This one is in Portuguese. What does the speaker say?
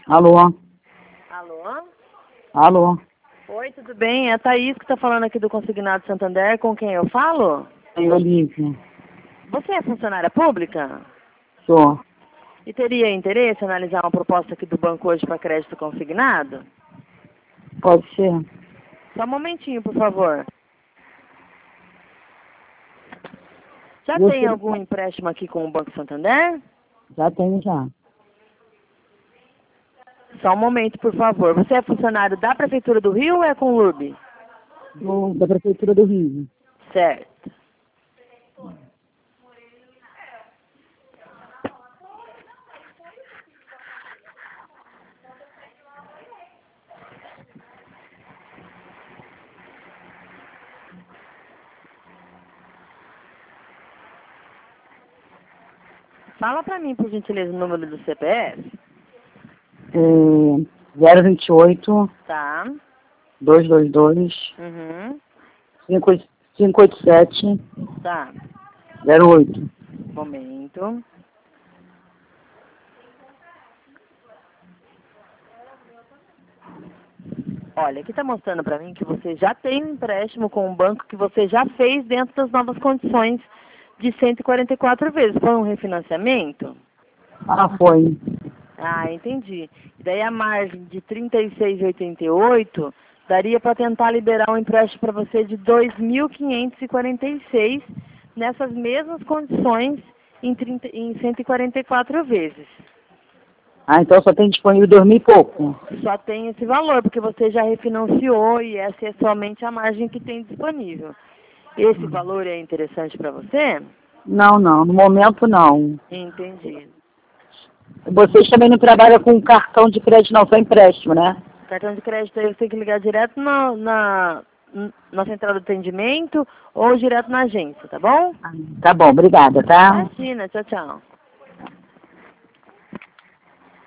Alô? Alô? Alô? Oi, tudo bem? É a Thaís que está falando aqui do Consignado Santander. Com quem eu falo? Oi, Olívia. Você é funcionária pública? Sou. E teria interesse em analisar uma proposta aqui do banco hoje para crédito consignado? Pode ser? Só um momentinho, por favor. Já Você tem algum empréstimo aqui com o Banco Santander? já tem já. Só um momento, por favor. Você é funcionário da Prefeitura do Rio ou é com o LUB? Da Prefeitura do Rio. Certo. Fala para mim, por gentileza, o número do CPF. 028 Tá. 222 Uhum. 587 Tá. 08. Momento. Olha, aqui está mostrando para mim que você já tem um empréstimo com um banco que você já fez dentro das novas condições de 144 vezes. Foi um refinanciamento? Ah, foi. Ah, entendi. E daí a margem de 36,88 daria para tentar liberar um empréstimo para você de 2.546 nessas mesmas condições em 144 vezes. Ah, então só tem disponível 2000 e pouco. Só tem esse valor, porque você já refinanciou e essa é somente a margem que tem disponível. Esse valor é interessante para você? Não, não. No momento, não. Entendi. Vocês também não trabalham com cartão de crédito, não. Só empréstimo, né? Cartão de crédito aí você tem que ligar direto na central de atendimento ou direto na agência, tá bom? Tá bom, obrigada, tá? Imagina, tchau, tchau.